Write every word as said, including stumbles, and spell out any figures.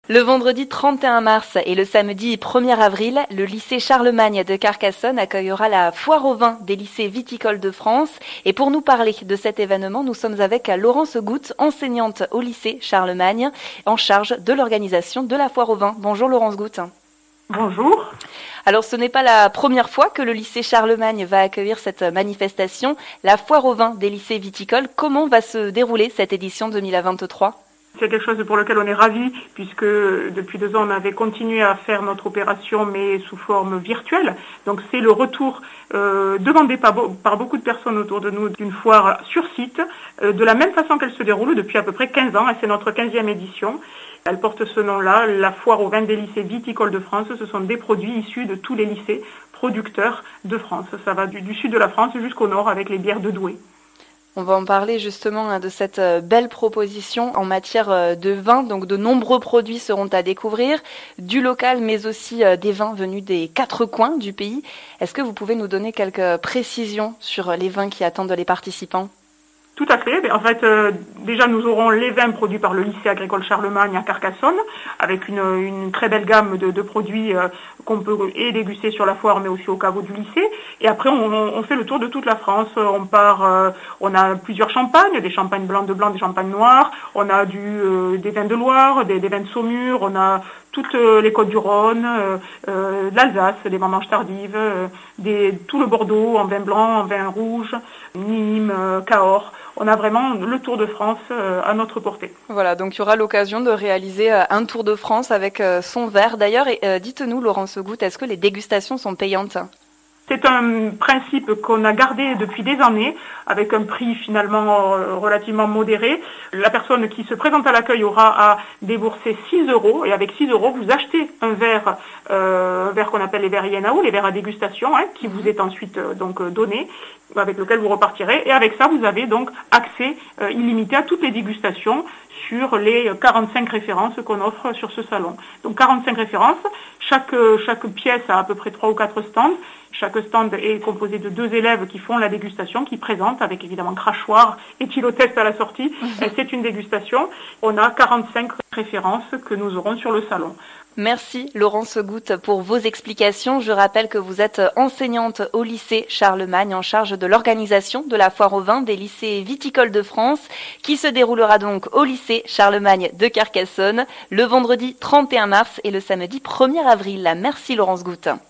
Le vendredi trente et un mars et le samedi premier avril, le lycée Charlemagne de Carcassonne accueillera la foire au vin des lycées viticoles de France. Et pour nous parler de cet événement, nous sommes avec Laurence Goutte, enseignante au lycée Charlemagne, en charge de l'organisation de la foire au vin. Bonjour Laurence Goutte. Bonjour. Alors ce n'est pas la première fois que le lycée Charlemagne va accueillir cette manifestation, la foire au vin des lycées viticoles. Comment va se dérouler cette édition deux mille vingt-trois ? C'est quelque chose pour lequel on est ravis, puisque depuis deux ans, on avait continué à faire notre opération, mais sous forme virtuelle. Donc c'est le retour euh, demandé par, par beaucoup de personnes autour de nous d'une foire sur site, euh, de la même façon qu'elle se déroule depuis à peu près quinze ans, et c'est notre quinzième édition. Elle porte ce nom-là, la foire au vin des lycées viticoles de France. Ce sont des produits issus de tous les lycées producteurs de France. Ça va du, du sud de la France jusqu'au nord avec les bières de Douai. On va en parler justement de cette belle proposition en matière de vin. Donc de nombreux produits seront à découvrir, du local mais aussi des vins venus des quatre coins du pays. Est-ce que vous pouvez nous donner quelques précisions sur les vins qui attendent les participants ? Tout à fait. En fait, euh, déjà, nous aurons les vins produits par le lycée agricole Charlemagne à Carcassonne, avec une, une très belle gamme de, de produits euh, qu'on peut et déguster sur la foire, mais aussi au caveau du lycée. Et après, on, on fait le tour de toute la France. On part, euh, on a plusieurs champagnes, des champagnes blancs de blanc, des champagnes noirs. On a du, euh, des vins de Loire, des, des vins de Saumur. On a toutes les côtes du Rhône, euh, euh, l'Alsace, les vendanges tardives, euh, des, tout le Bordeaux en vin blanc, en vin rouge, Nîmes, euh, Cahors. On a vraiment le Tour de France euh, à notre portée. Voilà, donc il y aura l'occasion de réaliser euh, un Tour de France avec euh, son verre. D'ailleurs, et, euh, dites-nous, Laurence Goutte, est-ce que les dégustations sont payantes ? C'est un principe qu'on a gardé depuis des années, avec un prix finalement relativement modéré. La personne qui se présente à l'accueil aura à débourser six euros, et avec six euros, vous achetez un verre, euh, un verre qu'on appelle les verres I N A O, les verres à dégustation, hein, qui vous est ensuite euh, donc donné, avec lequel vous repartirez. Et avec ça, vous avez donc accès euh, illimité à toutes les dégustations sur les quarante-cinq références qu'on offre sur ce salon. Donc quarante-cinq références, chaque, chaque pièce a à peu près trois ou quatre stands. Chaque stand est composé de deux élèves qui font la dégustation, qui présentent avec évidemment crachoir et tylotest à la sortie. C'est une dégustation. On a quarante-cinq références que nous aurons sur le salon. Merci Laurence Goutte pour vos explications. Je rappelle que vous êtes enseignante au lycée Charlemagne en charge de l'organisation de la foire au vin des lycées viticoles de France qui se déroulera donc au lycée Charlemagne de Carcassonne le vendredi trente et un mars et le samedi premier avril. Merci Laurence Goutte.